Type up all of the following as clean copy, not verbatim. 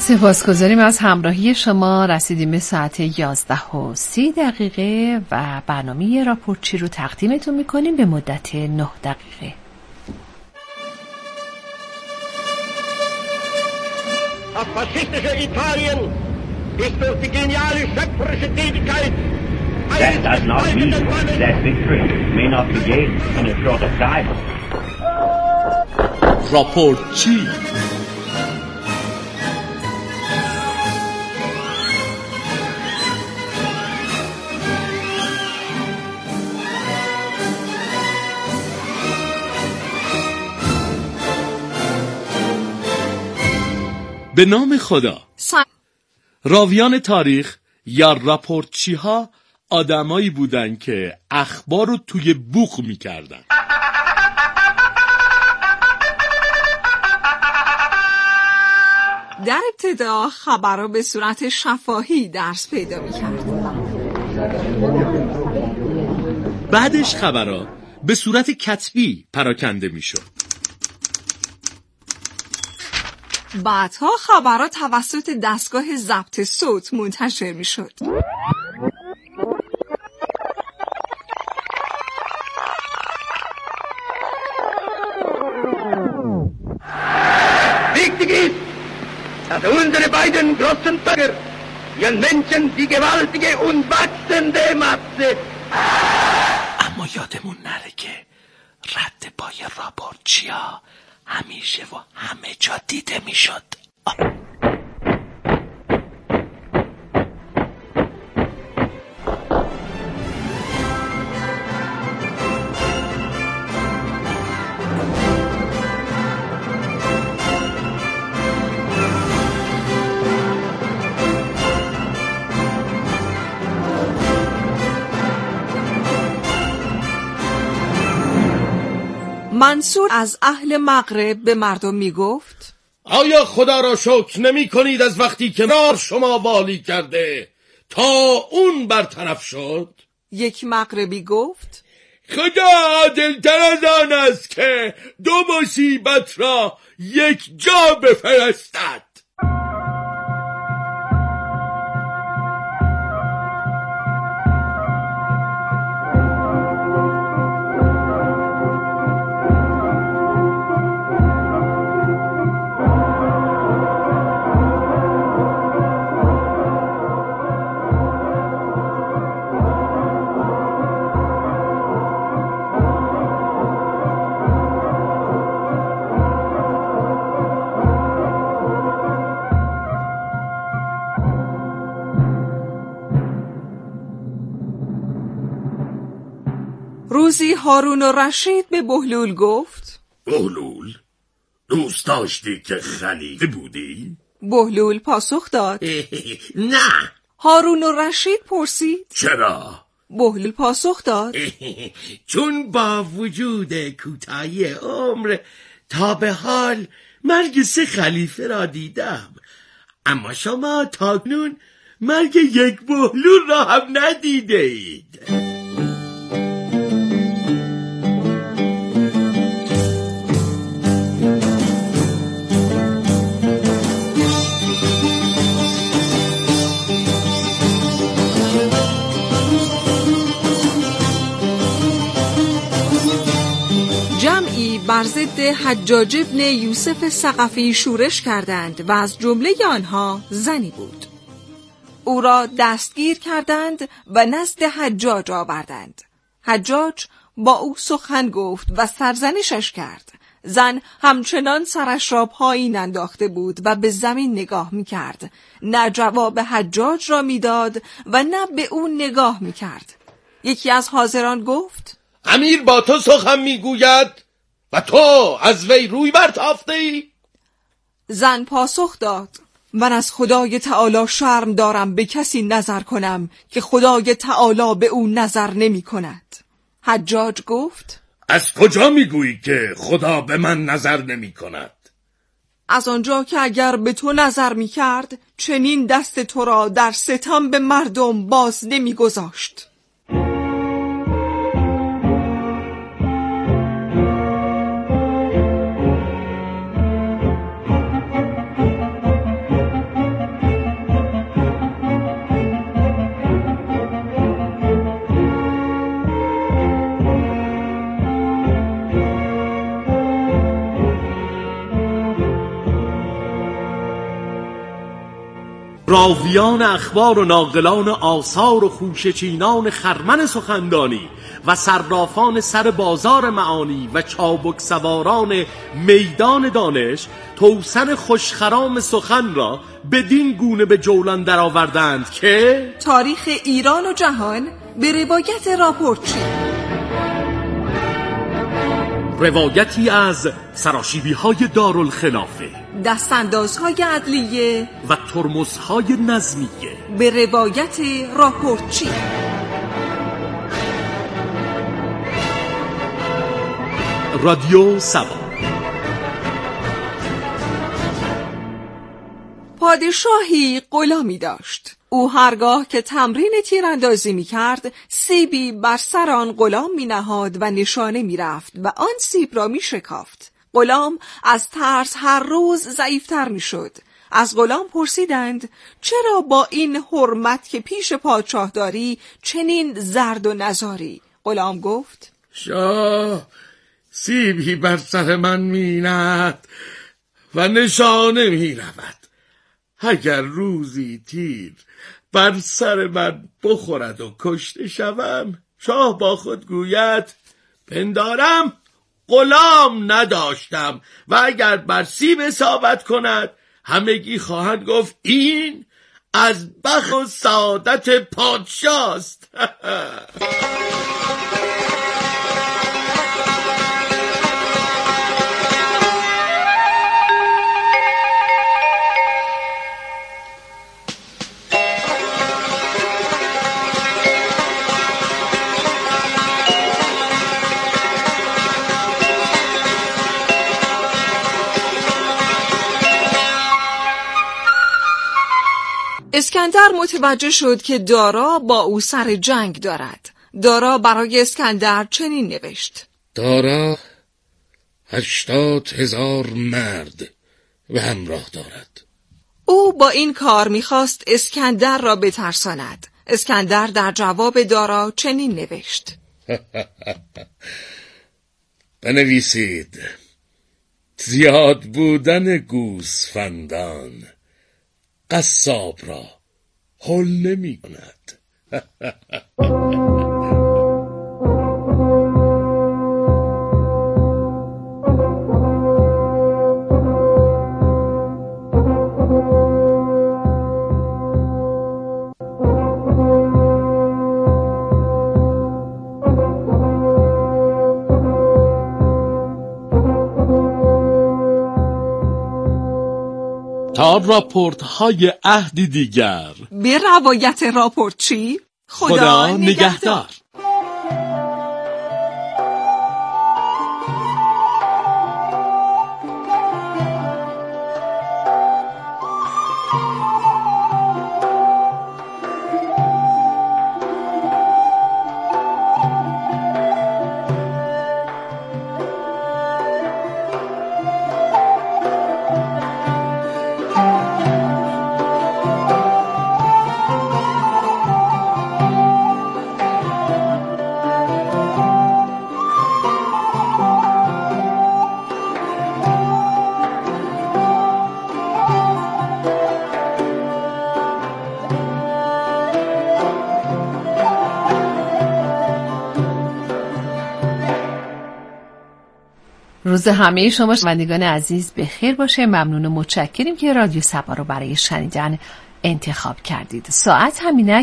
سپاسگزاریم از همراهی شما. رسیدیم به ساعت 11:30 و برنامه راپورچی رو تقدیمتون میکنیم به مدت 9 دقیقه. Das faschistische Italien ist durch die geniale schöpferische Tätigkeit That does not mean that victory may not be gained in a shorter time. راپورچی به نام خدا. راویان تاریخ یا راپورچی ها آدمایی بودن که اخبار رو توی بوق میکردن. در ابتدا خبرها به صورت شفاهی درس پیدا میکرد. بعدش خبرها به صورت کتبی پراکنده میشد. بعدها خبرها توسط دستگاه ضبط صوت منتشر میشد. Wichtig ist, dass unsere beiden großen Völker ihren Menschen die gewaltige und wachsende Masse. اما یادمون نره که رد پای راپورچیا همیشه و همه جا دیده میشد. منصور از اهل مغرب به مردم می گفت: آیا خدا را شکر نمی کنید از وقتی که نار شما والی کرده تا اون برطرف شد؟ یک مغربی گفت: خدا عادل‌تر از آن است که دو مصیبت را یک جا بفرستد. روزی هارون الرشید به بهلول گفت: بهلول، دوست داشتی که خلیفه بودی؟ بهلول پاسخ داد: نه. هارون الرشید پرسید: چرا؟ بهلول پاسخ داد: چون با وجود کوتاهی عمر تا به حال مرگ 3 خلیفه را دیدم، اما شما تاکنون مرگ یک بهلول را هم ندیده اید. بر ضد حجاج ابن یوسف ثقفی شورش کردند و از جمله آنها زنی بود. او را دستگیر کردند و نزد حجاج آوردند. حجاج با او سخن گفت و سرزنشش کرد. زن همچنان سرش را پایین انداخته بود و به زمین نگاه می‌کرد. نه جواب حجاج را می‌داد و نه به او نگاه می‌کرد. یکی از حاضران گفت: امیر با تو سخن می‌گوید و تو از وی روی برتافتی؟ زن پاسخ داد: من از خدای تعالی شرم دارم به کسی نظر کنم که خدای تعالی به او نظر نمی کند. حجاج گفت: از کجا میگویی که خدا به من نظر نمی کند؟ از آنجا که اگر به تو نظر می کرد چنین دست تو را در ستم به مردم باز نمی گذاشت. راویان اخبار و ناقلان آثار و خوشه‌چینان خرمن سخندانی و صرافان سر بازار معانی و چابک سواران میدان دانش توسن خوشخرام سخن را بدین گونه به جولان درآوردند که تاریخ ایران و جهان به روایت راپورچی، روایتی از سراشیبی‌های دارالخلافه، دستاندازهای عدلیه و ترمزهای نظمیه به روایت راپورچی. رادیو سبا. پادشاهی غلامی داشت. او هرگاه که تمرین تیراندازی می کرد سیبی بر سر آن غلام می نهاد و نشانه می رفت و آن سیب را می شکافت. غلام از ترس هر روز ضعیفتر می شد. از غلام پرسیدند چرا با این حرمت که پیش پادشاه داری چنین زرد و نزاری؟ غلام گفت شاه سیبی بر سر من می نهد و نشانه می رود. اگر روزی تیر بر سر من بخورد و کشته شوم، شاه با خود گوید پندارم غلام نداشتم و اگر بر سیب اصابت کند همگی خواهند گفت این از بخت و سعادت پادشاست. اسکندر متوجه شد که دارا با او سر جنگ دارد. دارا برای اسکندر چنین نوشت: دارا 80,000 مرد به همراه دارد. او با این کار میخواست اسکندر را بترساند. اسکندر در جواب دارا چنین نوشت: بنویسید زیاد بودن گوسفندان قصاب را هول نمی کند. تا راپورت های عهدی دیگر به روایت راپورچی. خدا نگهدار. روز همه شما شنوندگان عزیز به خیر باشه. ممنون و متشکریم که رادیو سبا رو برای شنیدن انتخاب کردید. ساعت همینک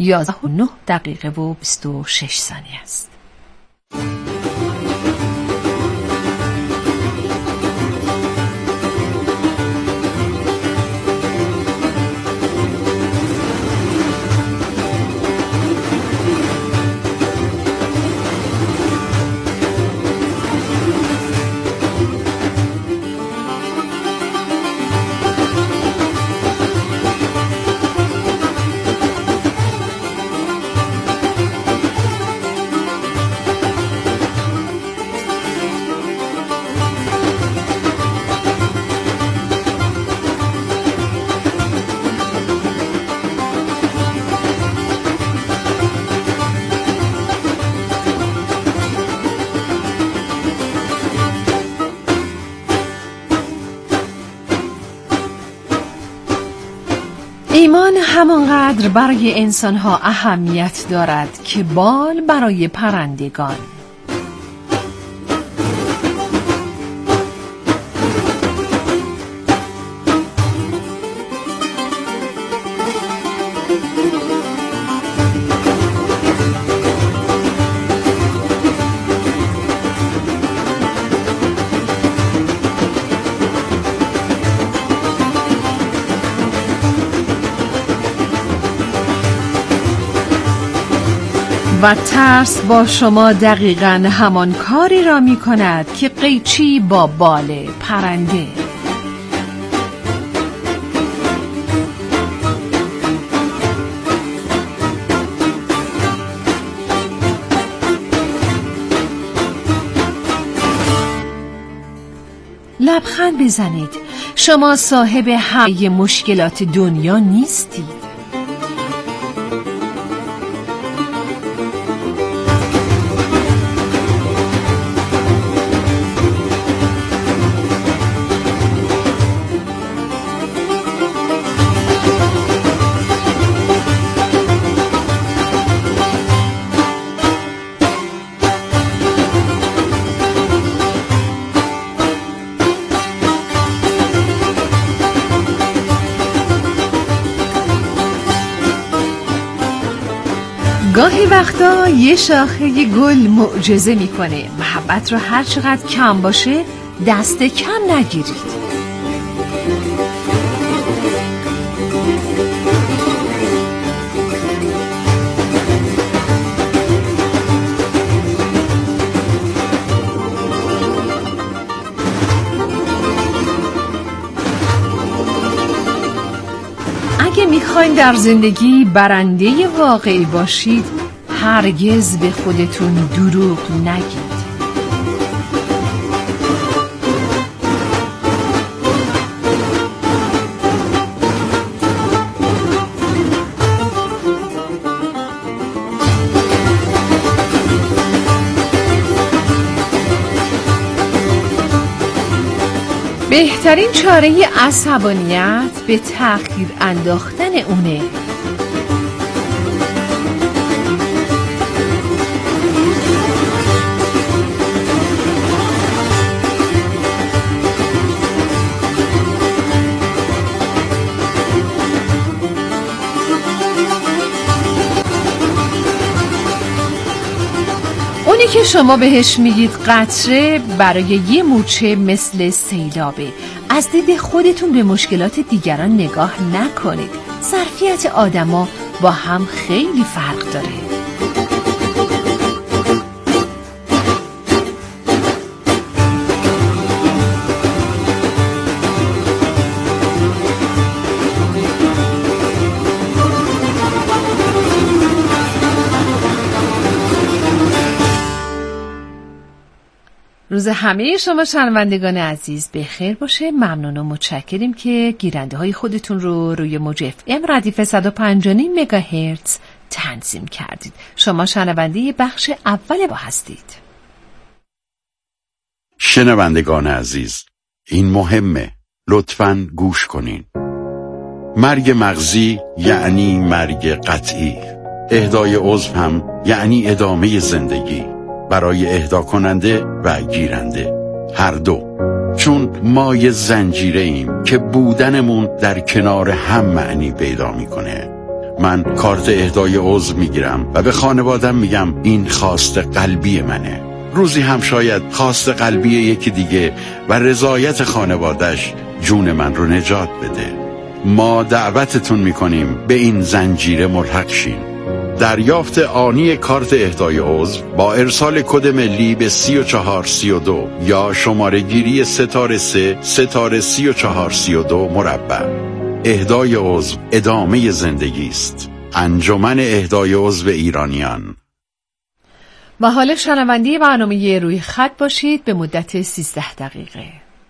11:09:26 است. ایمان همانقدر برای انسان‌ها اهمیت دارد که بال برای پرندگان. و ترس با شما دقیقاً همان کاری را می کند که قیچی با بال پرنده. لبخند بزنید. شما صاحب همه مشکلات دنیا نیستید. گاهی وقتا یه شاخه گل معجزه میکنه. محبت رو هر چقدر کم باشه دست کم نگیرید. اگه میخواین در زندگی برنده واقعی باشید، هرگز به خودتون دروغ نگید. بهترین چاره عصبانیت به تأخیر انداختن اونه. اونی که شما بهش میگید قطره برای یه موچه مثل سیلابه. از دید خودتون به مشکلات دیگران نگاه نکنید. ظرفیت آدما با هم خیلی فرق داره. روز همه شما شنوندگان عزیز بخیر باشه. ممنون و متشکریم که گیرنده های خودتون رو روی موج FM ردیف 105.9 مگاهرتز تنظیم کردید. شما شنونده بخش اول با هستید. شنوندگان عزیز، این مهمه، لطفاً گوش کنین. مرگ مغزی یعنی مرگ قطعی. اهدای عضو هم یعنی ادامه زندگی برای اهدا کننده و گیرنده، هر دو. چون ما یه زنجیره ایم که بودنمون در کنار هم معنی پیدا میکنه. من کارت اهدای عضو میگیرم و به خانوادم میگم این خواست قلبی منه. روزی هم شاید خواست قلبی یکی دیگه و رضایت خانوادش جون من رو نجات بده. ما دعوتتون میکنیم به این زنجیره ملحق شین. دریافت آنی کارت اهدای عضو با ارسال کد ملی به 3432 یا شماره گیری ستاره 3 ستاره 3432 مربع. اهدای عضو ادامه زندگی است. انجمن اهدای عضو ایرانیان. و حالا شنونده برنامه روی خط باشید به مدت 13 دقیقه.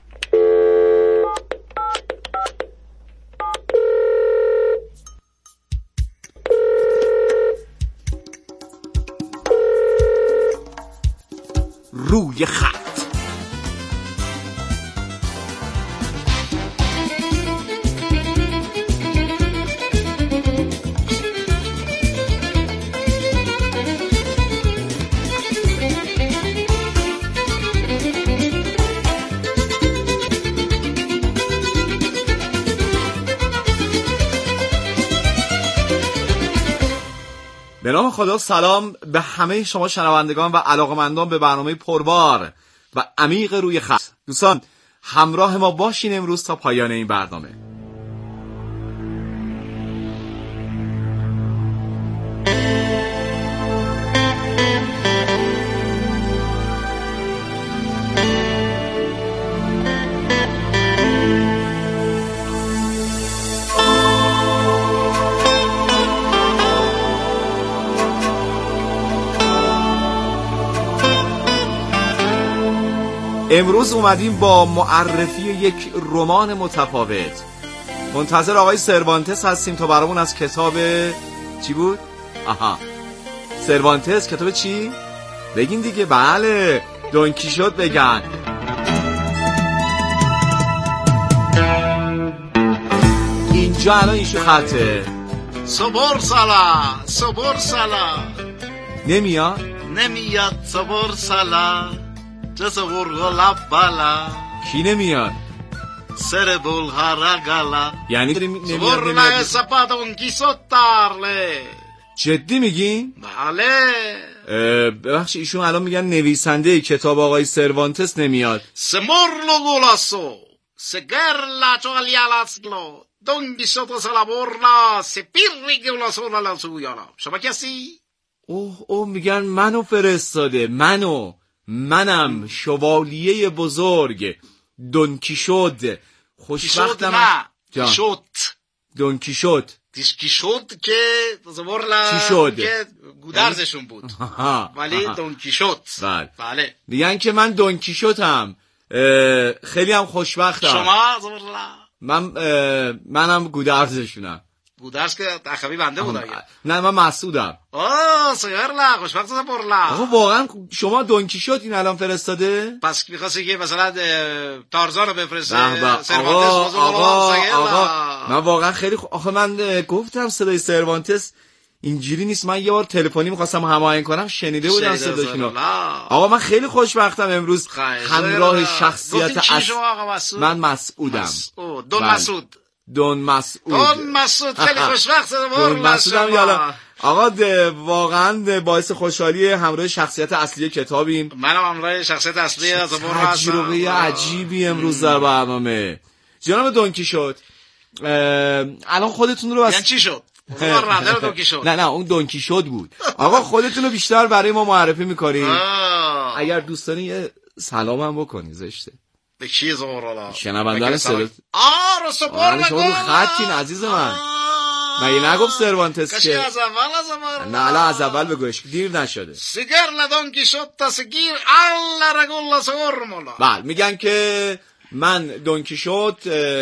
روی خط. به نام خدا. سلام به همه شما شنوندگان و علاقمندان به برنامه پربار و عمیق روی خط. دوستان همراه ما باشین امروز تا پایان این برنامه. امروز اومدیم با معرفی یک رمان متفاوت. منتظر آقای سروانتس هستیم تا برامون از کتاب چی بود؟ سروانتس کتاب چی؟ بگین دیگه. بله، دون کیشوت بگن. اینجا الان ایشو خطه. صبر سالا نمیاد صبر سالا جز غرغل بالا. کی نمیاد؟ سر بلغارا گالا. یعنی صبر نه سپاد اون کیسوت تارله. جدی میگی؟ بله. ببخش ایشون الان میگن نویسنده کتاب آقای سروانتس نمیاد. سمورلو گولاسو سگرلا چوالیالاسلو دون کیسوتو سلابورلا سپیری گولاسو لالاسویالا. شما کسی؟ اوه میگن منو فرستاده. منم شوالیه بزرگ دون کیشوت. خوشبختم. کیشوت دون کیشوت که زبورلا چی شد؟ که گودرزشون بود. ولی دون کیشوت. بله. میگن که من دون کیشوتم. خیلی هم خوشبختم. شما زبورلا؟ منم گودرزشونم. گودرز که اخوی بنده بود. نه من مسعودم. سیارلا خوشبخت زبورلا. آقا واقعا شما دون کیشوت این الان فرستاده؟ پس می‌خواستی که مثلا تارزان رو بفرسته. آقا من واقعا خیلی آخه من گفتم صدای سروانتس اینجوری نیست. من یه بار تلفنی می‌خواستم هماهنگ کنم شنیده بودم صداشونو. آقا من خیلی خوشبختم امروز همراه شخصیت من مسعودم. دون مسعود خیلی خوشبخت مسعودم. یالا آقا واقعا باعث خوشحالی همراه شخصیت اصلی کتابیم. منم همراه شخصیت اصلی از تجربه عجیبی امروز در برنامه. جناب دون کیشوت الان خودتون رو یعنی چی شد؟ نه اون دون کیشوت بود. آقا خودتون رو بیشتر برای ما معرفی می‌کنید. اگر دوستانی یه سلام هم بکنی زشته. به کی زورالا؟ شنوندگان صدا. رو سپر شما خطین عزیز من. مگه نگفت سروانتس که از اول نه الان از اول بگوش دیر نشده. سیگر لدون کیشوت تا سگیر alla regola سورمولا. بله میگن که من دون کیشوت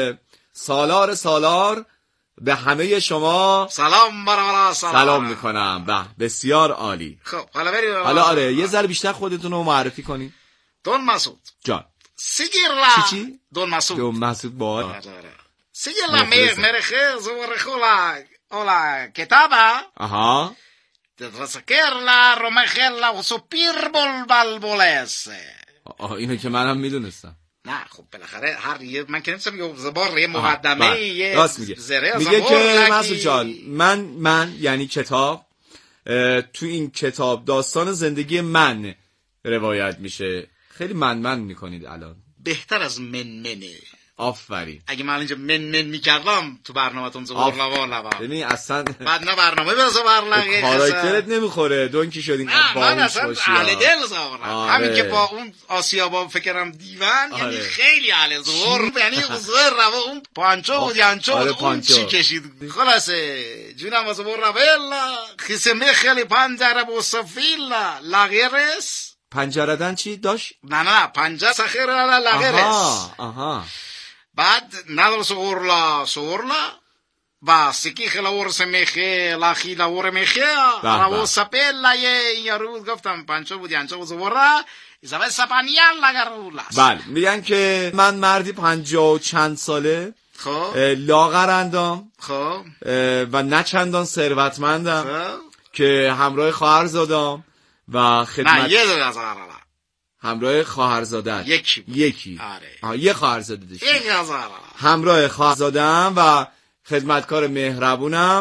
سالار به همه شما سلام میکنم. بسیار عالی. خب حالا بریم. حالا آره یه ذره بیشتر خودتون رو معرفی کنین. دون مسعود جان سیگیرلا. چی؟ دون مسعود با سیگیرلا مرخه زورخولا اولا کتابا. آها تدرسکرلا رومخلا و سوپیر بلبلبولس. اینو که منم میدونستم. نه خب بالاخره هر یه من که نمی‌تونم یه زبار یه مقدمه یه راست میگه که مسعود جان من یعنی کتاب تو این کتاب داستان زندگی من روایت میشه. خیلی من میکنید الان. بهتر از منه. آفرین. اگه من اینجا من میکردم تو برنامه‌تون زبور لوا ببین اصلا بعد نه برنامه برسه برنامه کاراکترت نمیخوره. دون کی شدین با من اصلا اهل دل زبور. همین که با اون آسیابا فکرم دیوان یعنی خیلی اهل زبور. یعنی زبور روا اون پانچو بود اون چی کشید. خلاصه جونم زبور راولا خیسمه خیلی پنجره با سفیلا لاغرس. پنجردن چی داشت؟ نه پنجره سخیره لاغرس. آها بعد ندارو سورلا و سکی خلاور سمیخه لاخی لاور میخه راو سپیلا یه روز گفتم پنچو بود یانچو زورا ایزابل سپانیان لاغرولاس. بله میگن که من مردی 50 چند ساله لاغرندم و نه چندان ثروتمندم که همراه خواهرزادم و خدمت نه یه دو از همراه خواهرزادم یکی آره یه خواهرزاده داشتم همراه خواهرزادم و خدمتکار مهربونم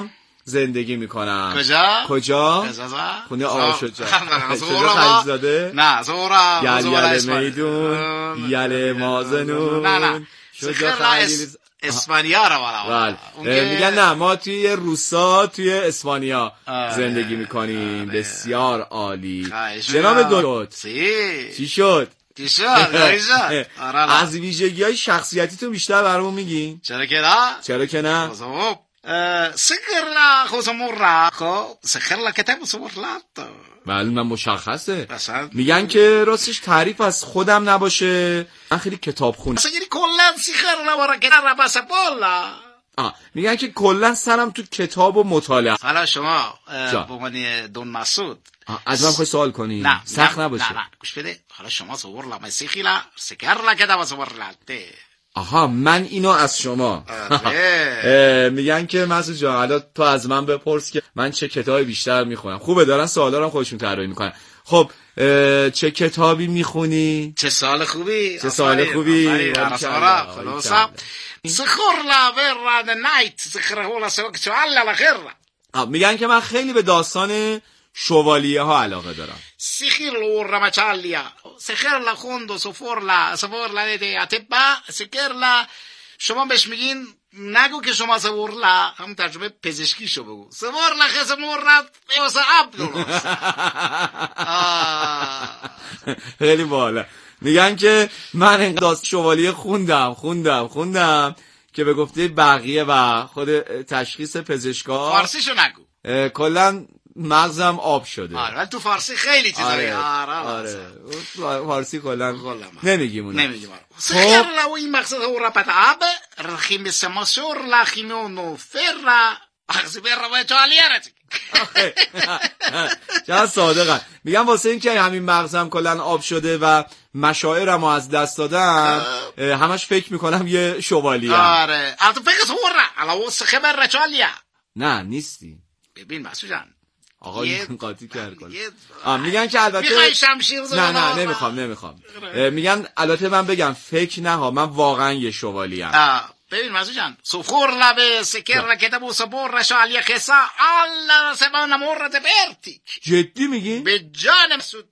زندگی میکنم. کجا؟ خونه آقا شجاع. شجاع خلیزاده؟ نه زورا یل میدون یل مازنون. نه شجاع خلیزاده اسپانیا رو والا. میگن نه ما توی روسا توی اسپانیا زندگی میکنیم. بسیار عالی. جناب دکتر چی شد؟ از ویژگی‌های شخصیتیتون بیشتر برامون میگین؟ چرا که نه؟ سکرلا خوزمورا سکرلا کتاب سورلات. بله من مشخصه. میگن که راستش تعریف از خودم نباشه من خیلی کتاب خونم. میگن که کلا سرم تو کتاب و مطالعه. حالا شما به عنوان دون مسعود از من خواهی سوال کنی؟ سخت نباشه. نه گوش بده. حالا شما سورلا مسیخیلا سکرلا کتاب سورلاته. آها من اینو از شما. میگن که مسعود جان حالا تو از من بپرس که من چه کتابی بیشتر میخونم. خوبه دارن سوالا رو خودشون طراحی میکنن. خب چه کتابی میخونی؟ چه سال خوبی. خلاصا سخورلا ورا د نایت سخرهولا سوکچو alla la guerra. میگن که من خیلی به داستان شوالیه ها علاقه دارم. سیخیرلو رمچالیا سخرلا خوندو سفورلا ده اتبا سکرلا. شما بهش میگین نگو که شما سفورلا هم ترجمه پزشکی شو بگو. سفورلا خسمورلا واسه عبدالله. خیلی بالا. میگن که من این داستان شوالیه خوندم که به گفته بقیه و خود تشخیص پزشکا فارسیشو نگو. کلا مغزم آب شده. ولی تو فارسی خیلی چیزایی. آره فارسی کلا نمیگیم اون. سخرلا و این مقصد اورا پتاب رخیم سماسور لاخیمونو فرا اخذ برا و چالیارت. چقدر صادقن. میگم واسه این که همین مغزم کلا آب شده و مشاعرم رو از دست دادم همش فکر میکنم یه شوالیه. آره البته فکر سورا علاوه خبر رچالیا. نه نیستی. ببین مسعود جان آقا این قاطی کرد کلا. میگن که البته میخوای شمشیر نه نمیخوام. میگن البته من بگم فکر نه ها من واقعا یه شوالیه ام. ببین مسعود جان سفور لبه سکر کتابو سپور رشالیا خسا الله سبحان مرت برتیک. جدی میگی؟ به جان مسعود.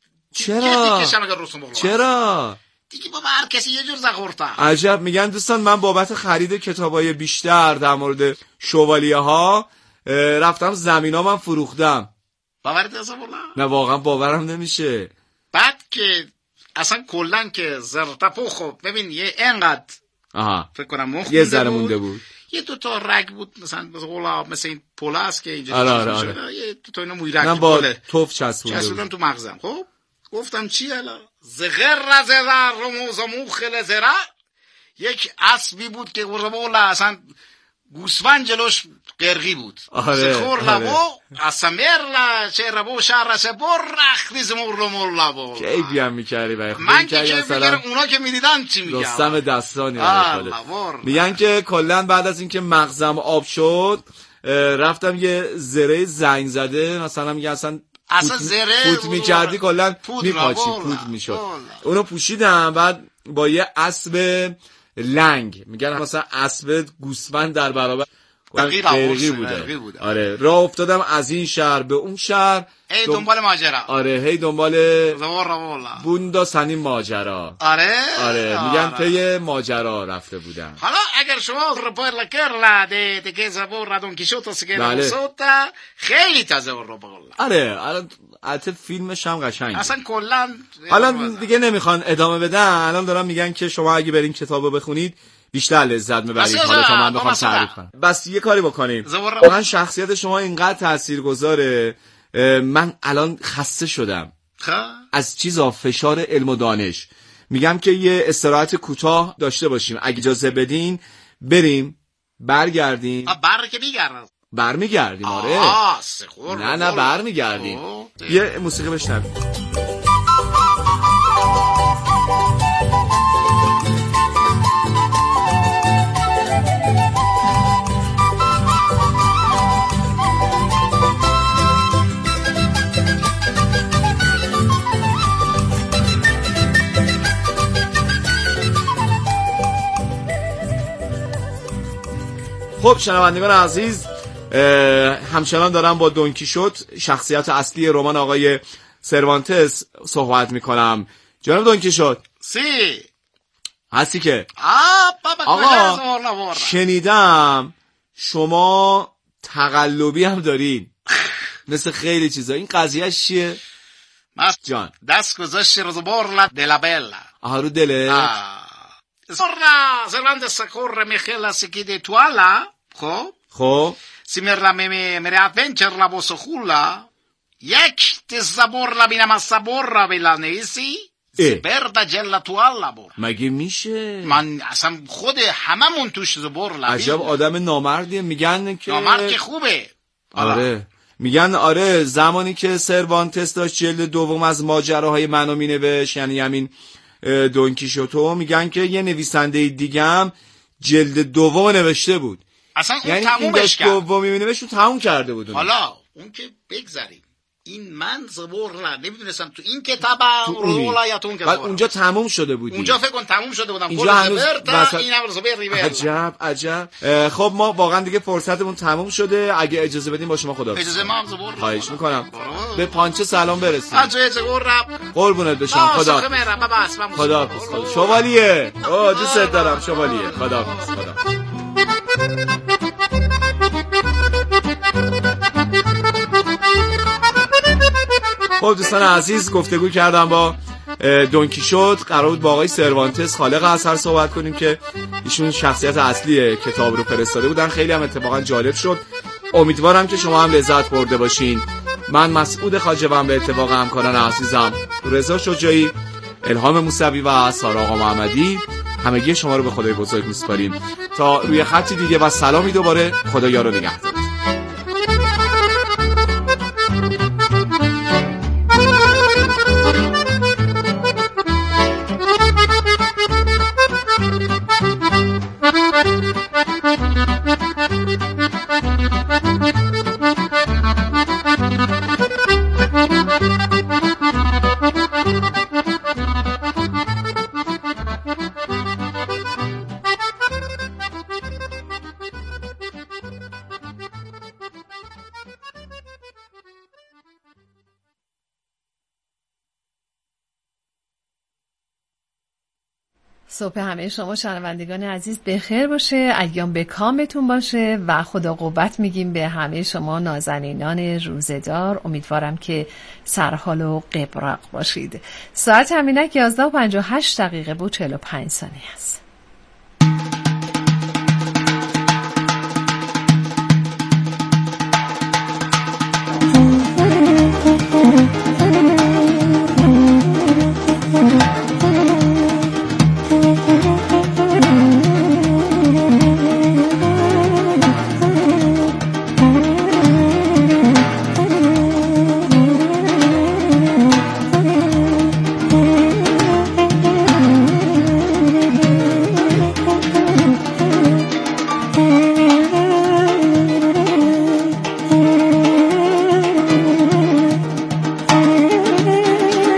چرا؟ دیگه بابا هر کسی یه جور زغورتا. عجب. میگن دوستان من بابت خرید کتابای بیشتر در مورد شوالیه ها رفتم زمینامم فروختم. باورت نمیشه والله؟ نه واقعا باورم نمیشه. بعد که اصلا کلا که زرتپو خب ببین یه انقدر فکر کنم مخ یه ذره مونده بود. یه دو تا رگ بود مثلا این پولاس که اینجا آره. یه دو تا اینا مویرک من با توف چسبوندم تو مغزم. خب گفتم چی الا زغر زرا رموز مخل زرا. یک اسبی بود که قربولا اصلا گوسفند جلوش قرقی بود. سخور لبو اسمرلا چربو شارس برخ ریزمور لبو. کی بیام میکردی برای من که میگم اونا که میدیدن چی میگن رستم دستانی میگن که کلا بعد از اینکه مغزم آب شد رفتم یه زره زنگ زده مثلا میگه اصلا زره فوت میکردی کلا میپاچی پود میشد. اونو پوشیدم بعد با یه اسب لنگ میگن مثلا اسب گوسفند در برابر قرقی بوده. آره راه افتادم از این شهر به اون شهر هی دنبال ماجرا. آره هی دنبال بوندا سنین ماجرا. آره میگن پی ماجرا رفته بودم. حالا اگر شما رپورلا کرلا de que zabor Don Quixote se queda sota خیلی تازه رو بقول. آره البته فیلمش هم قشنگه. اصلا کلا حالا دیگه نمیخوان ادامه بدن. الان دارن میگن که شما اگه برین کتابو بخونید بیشتر لذت میبرید. حالا تا من بخوام تعریف کنم بس یه کاری بکنیم. واقعا شخصیت شما اینقدر تاثیرگذاره. من الان خسته شدم از چیزا فشار علم و دانش. میگم که یه استراحت کوتاه داشته باشیم. اگه اجازه بدین بریم برگردیم. برمیگردیم. آره نه برمیگردیم. یه موسیقی بشنویم. خب شنوندگان عزیز همچنان دارم با دون کیشوت شخصیت اصلی رمان آقای سروانتس صحبت میکنم. جناب دون کیشوت سی هستی که بابا آقا شنیدم شما تقلبی هم دارین مثل خیلی چیزا. این قضیهش چیه جان؟ دست گذاشتی رو زبور دلا بلا. رو دله Cervantes corre Miguel así que de toala, خب si me adventure la bosojula, یک تزبور لا بینم صبور را بلانیسی زبرد جل توال بور. مگه میشه؟ من اصلا خود هممون توش زبور لا. عجب آدم نامردیه. میگن که نامرد که خوبه. آره میگن آره زمانی که سروانتس داشت جلد دوم از ماجراهای منو مینوشت، یعنی همین دون کیشوتو، میگن که یه نویسنده دیگه هم جلد دوم نوشته بود. اصلا اون یعنی تمومش کرد. دومی مینوشت و تموم کرده بود. حالا اون که بگذاریم این من زبور را نمیدونستم تو این کتابم رولا یا تو اون کتاب اونجا تموم شده بود. اونجا فکر کن تموم شده بودم. اینجا هنوز اینم زبر ریبل. عجب. خب ما واقعا دیگه فرصتمون تموم شده. اگه اجازه بدین با شما خدا. اجازه ما هم زبور خواهش میکنم. به پانچه سلام برسید. اجازه قربونت بشم. خدا. خدا. شوالیه. دوست دارم شوالیه. خدا. خب دوستان عزیز، گفتگو کردم با دون کیشوت. قرار بود با آقای سروانتس خالق اثر صحبت کنیم که ایشون شخصیت اصلی کتاب رو فرستاده بودن. خیلی هم اتفاقا جالب شد. امیدوارم که شما هم لذت برده باشین. من مسعود خواجه‌ام به اتفاق همکاران عزیزم رضا شجاعی، الهام موسوی و سارا آقا محمدی همگی شما رو به خدای بزرگ میسپاریم تا روی خطی دیگه و سلامی دوباره. خدا یار و نگهدار. صبح همه شما شنوندگان عزیز بخیر باشه، ایام به کامتون باشه و خدا قوت میگیم به همه شما نازنینان روزدار. امیدوارم که سرحال و قبراق باشید. ساعت همینک 11:58 بود 45 ثانیه است.